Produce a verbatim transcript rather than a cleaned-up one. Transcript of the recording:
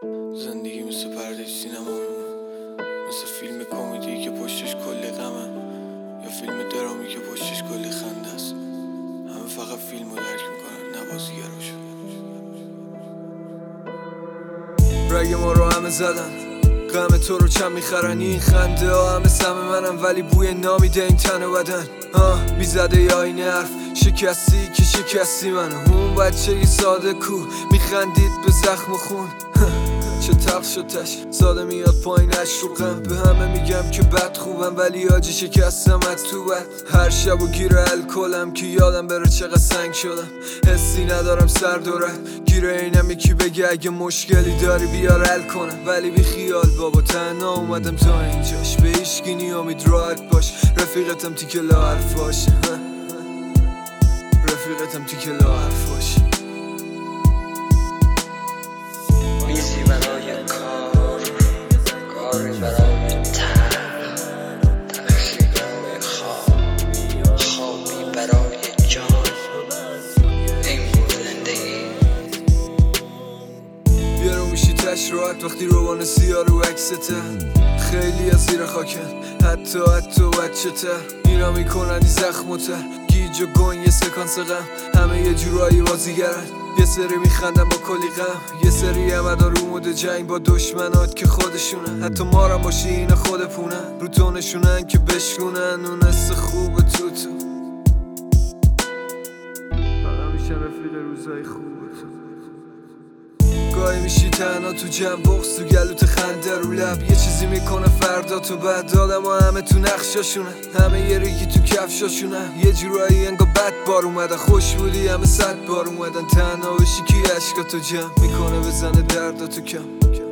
زندگی مثل پرده سینما میمونه، مثل فیلم کمدی که پشتش کلی غمه، یا فیلم درامی که پشتش کلی خنده است. همه فقط فیلمو درک میکنن، نه بازیگراشو. رگ ما رو همه زدن، غم تو رو چند میخرن. این خنده ها همه سم منم، ولی بوی نامیده این تن و بدن. ها میزده یا این حرف شکستی که شکستی منو. اون بچه ی ساده کو میخندید به زخم و خون. چه تلخ شدش ساده میاد پایینش رو غم. به همه میگم که بد خوبم، ولی آجی شکستم از تو بد. هر شب و گیر الکلم که یادم بره چقدر سنگ شدم. حسی ندارم سر دورت، گیر اینم یکی بگه اگه مشکلی داری بیار حل کنم. ولی بی خیال بابا تنها اومدم تا اینجاش، به هیچکی نی امید راحت باش. رفیقتم تیکه لا حرفاش، رفیقتم تیکه لا حرفاش. میزی برای کار، کاری برای تن، تخشی برای خواب، خوابی برای جان. این بود زندگی. بیارو میشی تش راحت وقتی روان سیاه رو عکسته. خیلی از زیر خاکن، حتی حتی بچه تر. اینا میکنن این زخم تر، گیج و گون یه سکانس غم. همه یه جورایی بازیگرن، یه سری میخندن با کلی غم. یه سری همه دارو مود جنگ با دشمنات که خودشونن. حتی مارم باشی اینا خود پونن، رو تونشونن که بشکونن. اون حس خوب تو تو فقط میشن رفیق روزای خوب تو. گاهی میشی تنها تو جمع، بغض تو گلوت، خنده رو لب. یه چیزی میکنه فردا تو بعد. آدم ها همه تو نقشاشونن، همه یه ریگی تو کفشاشونن. یه جورایی انگار بد بار اومدن، خوش بودی همه صد بار اومدن. تنها بشی کی عشقا تو جمع میکنه بزنه دردا تو کم.